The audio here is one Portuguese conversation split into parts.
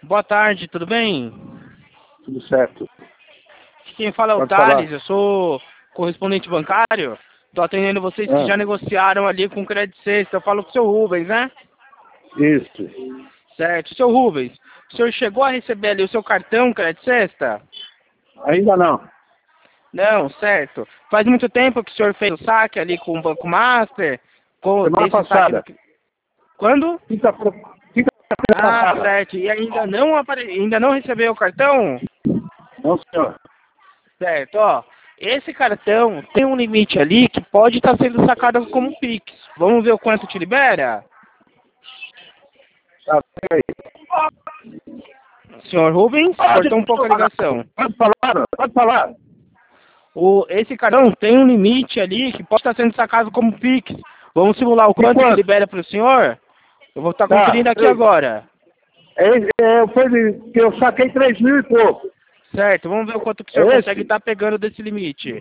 Boa tarde, tudo bem? Tudo certo. Quem fala é o Pode Thales, falar. eu sou correspondente bancário. Estou atendendo vocês que Ah, já negociaram ali com o Credit Sexta. Eu falo com o seu Rubens, né? isso. Certo. Seu Rubens, o senhor chegou a receber ali o seu cartão Credit Sexta? Ainda não. Não, certo. Faz muito tempo que o senhor fez o saque ali com o Banco Master? Com Semana esse saque no... passada. Quando? Quinta-feira Ah, passada. certo. E ainda não recebeu o cartão? Não, senhor. Certo, ó. Esse cartão tem um limite ali que pode estar sendo sacado como Pix. Vamos ver o quanto te libera? Tá, peraí. Senhor Rubens, cortou um pouco a ligação. Pode falar, pode falar. Esse cartão tem um limite ali que pode estar sendo sacado como Pix. Vamos simular o De quanto que quanto? libera para o senhor? Eu vou estar Tá, conferindo aqui peraí. agora. Foi que eu saquei 3.000 e pouco. Certo, vamos ver o quanto que o senhor É consegue esse? estar pegando desse limite.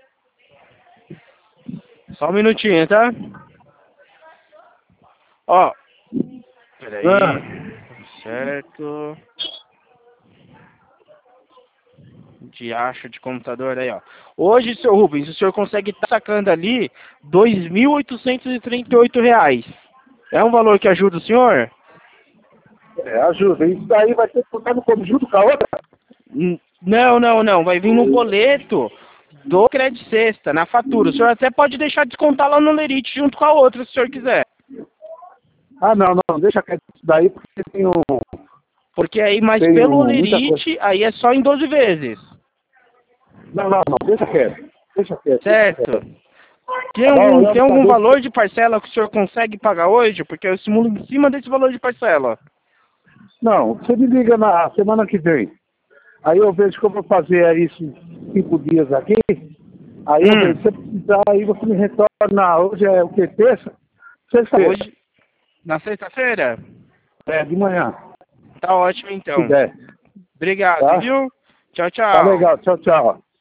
Só um minutinho, tá? Ó, peraí. Ah, Certo. De acho de computador aí, ó. Hoje, seu Rubens, o senhor consegue estar sacando ali R$ 2.838. É um valor que ajuda o senhor? ajuda. Isso daí vai ter que botar no conjunto com a outra? Não, não, não. Vai vir no boleto do Credit Sexta, na fatura. O senhor até pode deixar descontar lá no Lerite junto com a outra, se o senhor quiser. Ah, não, não. Deixa quieto isso daí porque Porque aí, mas tenho pelo muita coisa. Lerite, aí é só em 12 vezes. Não, não, não. Deixa quieto. Deixa quieto. Deixa Certo. quieto. Tem Olha, algum valor de parcela que o senhor consegue pagar hoje? Porque eu simulo em cima desse valor de parcela. não, você me liga na semana que vem. Aí eu vejo que eu vou fazer isso em 5 dias aqui. Aí eu vejo, se você precisar, aí você me retorna. Hoje é o que? Terça? Sexta-feira. Hoje, na sexta-feira? É, de manhã, Tá ótimo se então. der. Obrigado, Tá? viu? Tchau, Tá tchau. legal. Tchau, tchau.